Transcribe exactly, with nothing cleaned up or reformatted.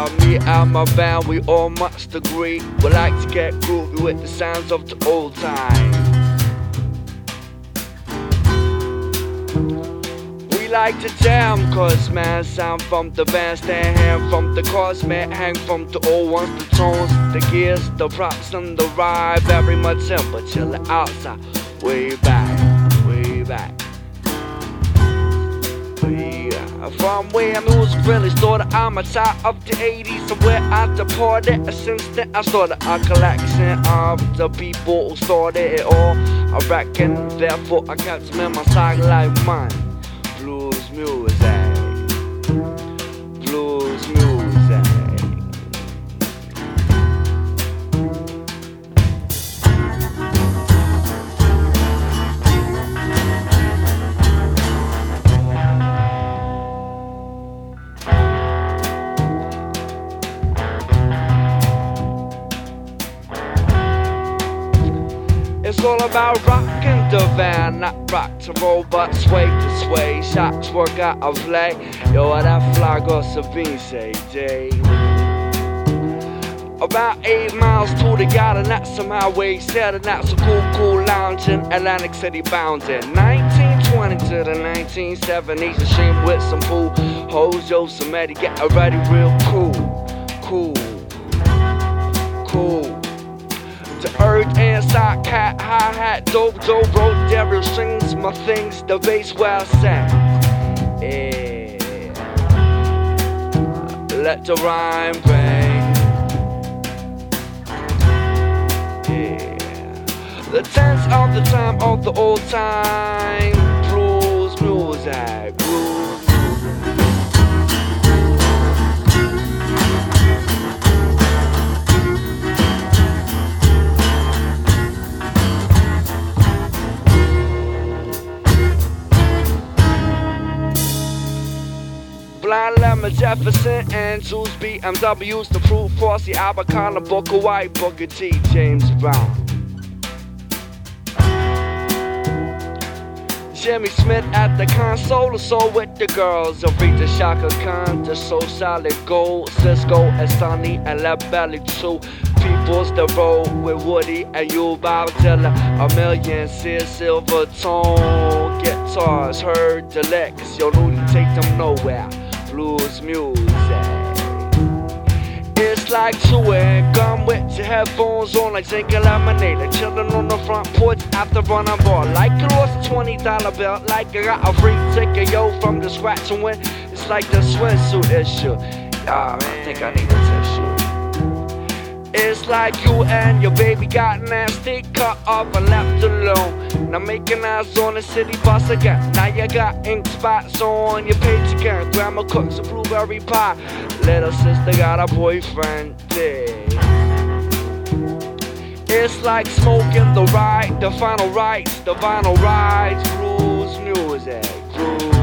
me and my band, we all must agree. We like to get groovy with the sounds of the old time. We like to jam, cause man, sound from the bandstand, hand from the cosmet, hang from the old ones, the tones, the gears, the props, and the ride. Very much simple, chillin' outside, way back, way back. From where music really started, I'm a child of the eighties. So where I departed, since then I started a collection of the people who started it all. I reckon, therefore I kept them in my side like mine. Blues music, blues music. It's all about rockin' the van, not rock to roll, but sway to sway. Shots work out of play. Yo, what that fly girl Sabine say, Jay? About eight miles to the garden, that's some highway setting. That's a cool, cool lounging, Atlantic City bounding. nineteen twenty to the nineteen seventies, a shame with some fool. Hoes, yo, somebody get ready real cool, cool, cool. The earth inside cat, hi-hat, dope, dope, road, devil strings, my things, the bass where I sang. Yeah. Let the rhyme bang. Yeah. The tense of the time of the old time. Blues, music, blues. Blind Lemon, Jefferson, and Jules, B M Ws, the Proof, Fossey, Abacana, Booker White, Booker T, James Brown. Jimmy Smith at the console, the soul with the girls. Aretha, Shaka Khan, the soul solid gold. Cisco and Sonny and La Belly too. People's the road with Woody and you, Bob Dylan. A million Sid Silver tone guitars, heard the licks. Yo, Rudy, take them nowhere. Blues music. It's like chewing gum with your headphones on, like drinking lemonade, like chilling on the front porch after running ball. Like you lost a twenty dollar bill, like you got a free ticket, yo, from the scratch and win. It's like the swimsuit issue. Ah, man, I think I need a tissue. It's like you and your baby got nasty, cut off and left alone. Now making eyes on the city bus again. Now you got ink spots on your page again. Grandma cooks a blueberry pie. Little sister got a boyfriend, yeah. It's like smoking the ride, the final rites, the vinyl rides. Blues music, blues.